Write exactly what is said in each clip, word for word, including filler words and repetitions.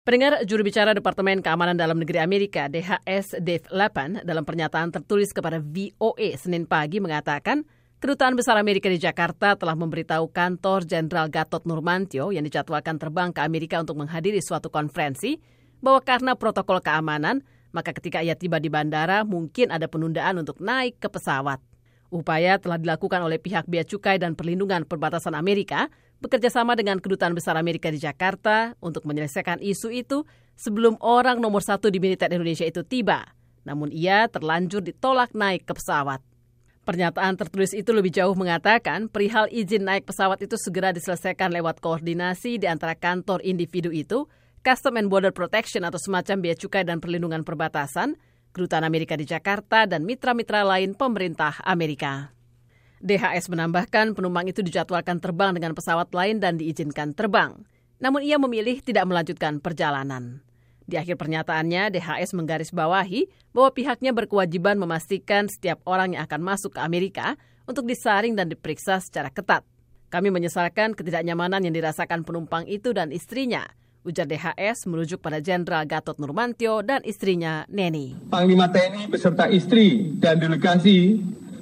Pendengar, juru bicara Departemen Keamanan Dalam Negeri Amerika, D H S Dave Lapan, dalam pernyataan tertulis kepada V O A Senin pagi mengatakan, Kedutaan Besar Amerika di Jakarta telah memberitahu kantor Jenderal Gatot Nurmantio yang dijadwalkan terbang ke Amerika untuk menghadiri suatu konferensi, bahwa karena protokol keamanan, maka ketika ia tiba di bandara mungkin ada penundaan untuk naik ke pesawat. Upaya telah dilakukan oleh pihak Bea Cukai dan Perlindungan Perbatasan Amerika bekerjasama dengan Kedutaan Besar Amerika di Jakarta untuk menyelesaikan isu itu sebelum orang nomor satu di militer Indonesia itu tiba. Namun ia terlanjur ditolak naik ke pesawat. Pernyataan tertulis itu lebih jauh mengatakan perihal izin naik pesawat itu segera diselesaikan lewat koordinasi di antara kantor individu itu, Custom and Border Protection atau semacam Bea Cukai dan Perlindungan Perbatasan, Kedutaan Amerika di Jakarta, dan mitra-mitra lain pemerintah Amerika. D H S menambahkan penumpang itu dijadwalkan terbang dengan pesawat lain dan diizinkan terbang. Namun ia memilih tidak melanjutkan perjalanan. Di akhir pernyataannya, D H S menggarisbawahi bahwa pihaknya berkewajiban memastikan setiap orang yang akan masuk ke Amerika untuk disaring dan diperiksa secara ketat. Kami menyesalkan ketidaknyamanan yang dirasakan penumpang itu dan istrinya, ujar D H S merujuk pada Jenderal Gatot Nurmantio dan istrinya Neni. Panglima T N I beserta istri dan delegasi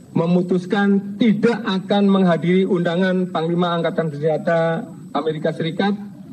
memutuskan tidak akan menghadiri undangan Panglima Angkatan Bersenjata Amerika Serikat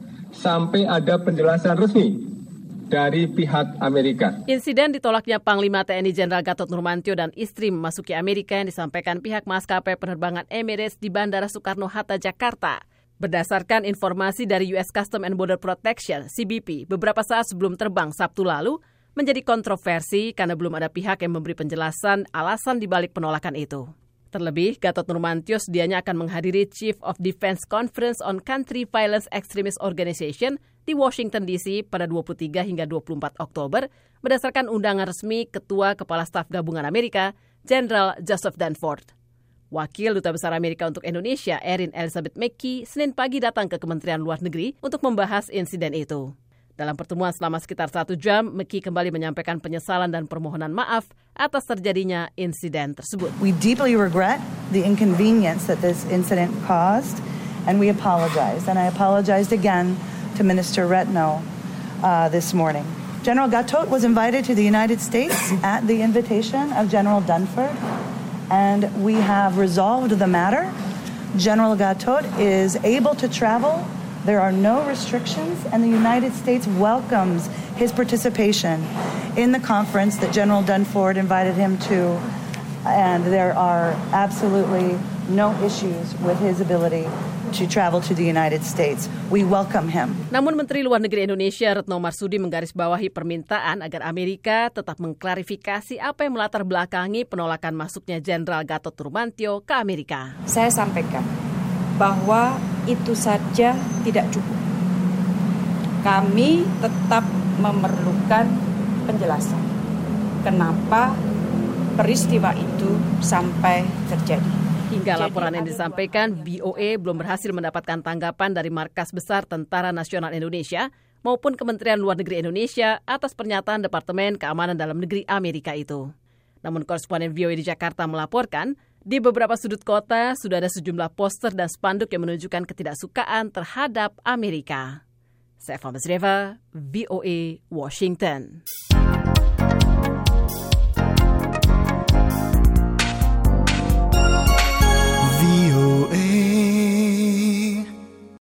sampai ada penjelasan resmi dari pihak Amerika. Insiden ditolaknya Panglima T N I Jenderal Gatot Nurmantio dan istri memasuki Amerika yang disampaikan pihak maskapai penerbangan Emirates di Bandara Soekarno-Hatta, Jakarta. Berdasarkan informasi dari U S Custom and Border Protection, C B P, beberapa saat sebelum terbang Sabtu lalu, menjadi kontroversi karena belum ada pihak yang memberi penjelasan alasan dibalik penolakan itu. Terlebih, Gatot Nurmantio sedianya akan menghadiri Chief of Defense Conference on Country Violence Extremist Organization di Washington D C pada dua puluh tiga hingga dua puluh empat Oktober berdasarkan undangan resmi Ketua Kepala Staf Gabungan Amerika, Jenderal Joseph Dunford. Wakil Duta Besar Amerika untuk Indonesia, Erin Elizabeth McKee, Senin pagi datang ke Kementerian Luar Negeri untuk membahas insiden itu. Dalam pertemuan selama sekitar satu jam, McKee kembali menyampaikan penyesalan dan permohonan maaf atas terjadinya insiden tersebut. We deeply regret the inconvenience that this incident caused, and we apologize. And I apologized again to Minister Retno uh, this morning. General Gatot was invited to the United States at the invitation of General Dunford, and we have resolved the matter. General Gatot is able to travel. There are no restrictions, and the United States welcomes his participation in the conference that General Dunford invited him to, and there are absolutely no issues with his ability to travel to the United States. We welcome him. Namun Menteri Luar Negeri Indonesia Retno Marsudi menggarisbawahi permintaan agar Amerika tetap mengklarifikasi apa yang melatar belakangi penolakan masuknya Jenderal Gatot Nurmantio ke Amerika. Saya sampaikan bahwa itu saja tidak cukup. Kami tetap memerlukan penjelasan kenapa peristiwa itu sampai terjadi. Hingga laporan yang disampaikan, V O A belum berhasil mendapatkan tanggapan dari Markas Besar Tentara Nasional Indonesia maupun Kementerian Luar Negeri Indonesia atas pernyataan Departemen Keamanan Dalam Negeri Amerika itu. Namun koresponden V O A di Jakarta melaporkan, di beberapa sudut kota sudah ada sejumlah poster dan spanduk yang menunjukkan ketidaksukaan terhadap Amerika. Saya Fahmi Sreva, V O A, Washington.